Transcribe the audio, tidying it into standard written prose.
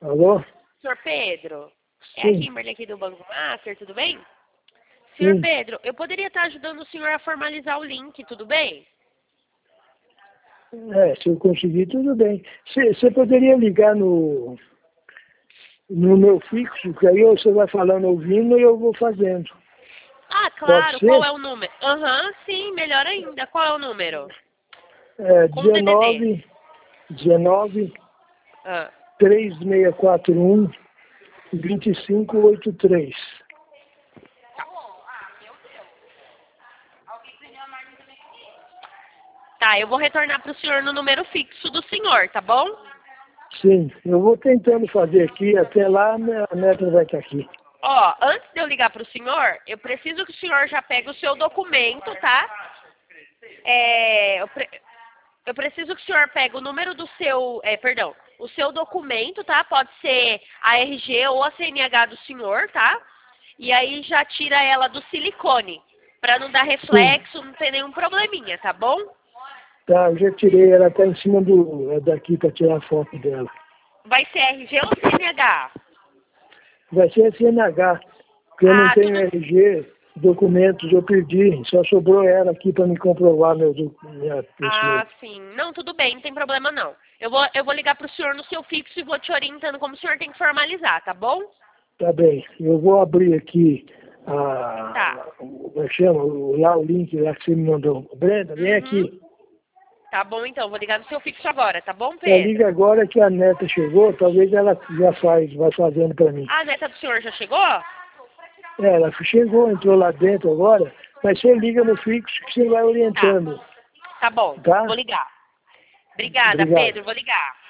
Alô? Senhor Pedro, é a Sim, Kimberly aqui do Banco Master, tudo bem? Senhor sim. Pedro, eu poderia estar ajudando o senhor a formalizar o link, tudo bem? Se eu conseguir, tudo bem. Você poderia ligar no meu fixo, que aí você vai falando ouvindo e eu vou fazendo. Ah, Pode claro, qual ser? é o número? Aham, sim, melhor ainda. Qual é o número? É Com o DDD. 19 Ah, 3641 2583. tá, eu vou retornar para o senhor no número fixo do senhor, tá bom? Sim, eu vou tentando fazer aqui, até lá minha neta vai estar aqui. Ó, antes de eu ligar para o senhor, eu preciso que o senhor já pegue o seu documento, tá? Eu preciso que o senhor pegue o número do seu, perdão, o seu documento, tá? Pode ser a RG ou a CNH do senhor, tá? E aí já tira ela do silicone, para não dar Sim, reflexo, não ter nenhum probleminha, tá bom? tá, eu já tirei, ela está em cima daqui para tirar a foto dela. Vai ser RG ou CNH? Vai ser a CNH, porque eu não Ah, tenho tudo. RG, documentos eu perdi, só sobrou ela aqui para me comprovar minha pessoa. Ah, sim. Não, tudo bem, não tem problema não. Eu vou ligar pro senhor no seu fixo e vou te orientando como o senhor tem que formalizar, tá bom? Tá bem, eu vou abrir aqui Tá. como é que chama? Lá o link lá que você me mandou. Brenda, vem Uhum. aqui. Tá bom então, vou ligar no seu fixo agora, tá bom, Liga Pedro? agora que a neta chegou, talvez ela já vai fazendo para mim. Ah, a neta do senhor já chegou? Ela chegou, entrou lá dentro agora, mas você liga no fixo que você vai Tá. orientando, Tá bom, tá? vou ligar. Obrigada, Obrigado. Pedro, vou ligar.